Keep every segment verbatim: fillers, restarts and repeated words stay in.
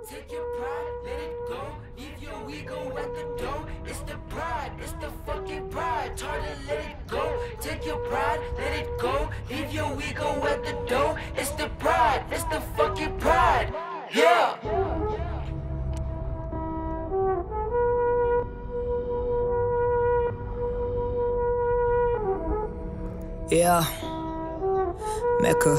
Take your pride, let it go. Leave your ego at the door. It's the pride, it's the fucking pride. Try to let it go. Take your pride, let it go. Leave your ego at the door. It's the pride, it's the fucking pride. Yeah. Yeah, Mecca.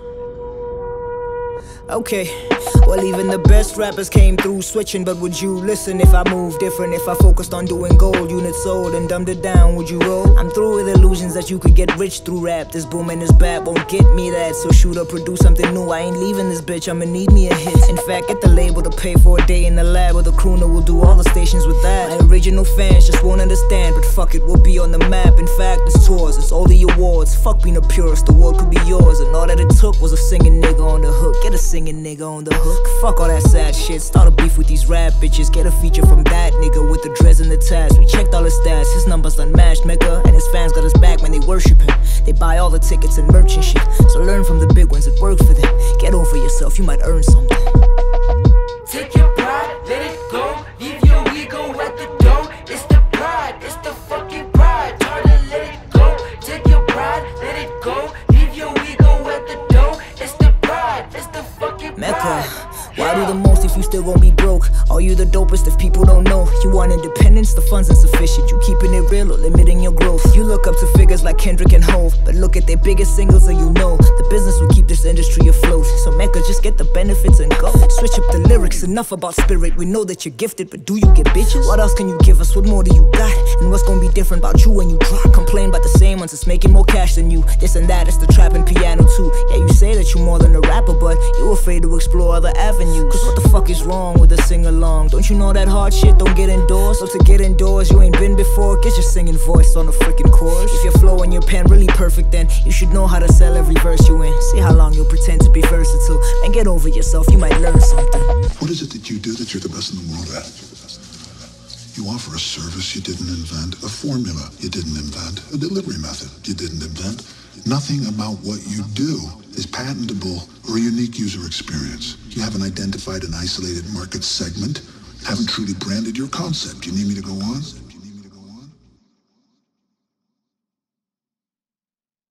Okay, well even the best rappers came through switching, but would you listen if I moved different? If I focused on doing gold, units sold and dumbed it down, would you roll? I'm through with illusions that you could get rich through rap. This boom and this bap won't get me that, so shoot or produce something new. I ain't leaving this bitch, I'ma need me a hit. In fact, get the label to pay for a day in the lab, or the crooner will do all the stations with that. My original fans just won't understand, but fuck it, we'll be on the map. In fact, it's tours, it's all the awards. Fuck being a purist, the world could be yours. And all that it took was a singing nigga on the hook. Get a singing nigga on the hook. Fuck all that sad shit, start a beef with these rap bitches. Get a feature from that nigga with the dreads and the tats. We checked all his stats, his numbers unmatched, Mecca. And his fans got his back when they worship him. They buy all the tickets and merch and shit. So learn from the big ones that work for them. Get over yourself, you might earn something. Take your pride, let it go. Leave your ego at the door. It's the pride, it's the fucking pride. Try to let it go. Take your pride, let it go. Leave your ego at the door. It's the pride, it's the fucking Mecca, pride. why do the most if you still gon' be broke? Are you the dopest if people don't know? You want independence, the fund's insufficient. You keeping it real or limiting your growth? You look up to figures like Kendrick and Hov, but look at their biggest singles and you know the business will keep this industry afloat. So Mecca, just get the benefits and go. Switch up the lyrics, enough about spirit. We know that you're gifted, but do you get bitches? What else can you give us? What more do you got? And what's gonna be different about you when you drop? Complain about the same ones that's making more cash than you. This and that, it's the trap and piano too. Yeah, you say that you're more than a rapper, but you afraid to explore other avenues. Cause what the fuck is wrong with a sing-along? Don't you know that hard shit don't get endorsed? So to get indoors, you ain't been before. Get your singing voice on the freaking chorus. If your flow and your pen really perfect, then you should know how to sell every verse you in. See how long you'll pretend to be versatile, and get over yourself, you might learn something. What is it that you do that you're the best in the world at? You offer a service you didn't invent, a formula you didn't invent, a delivery method you didn't invent. Nothing about what you do is patentable or a unique user experience. You haven't identified an isolated market segment, haven't truly branded your concept. You need me to go on?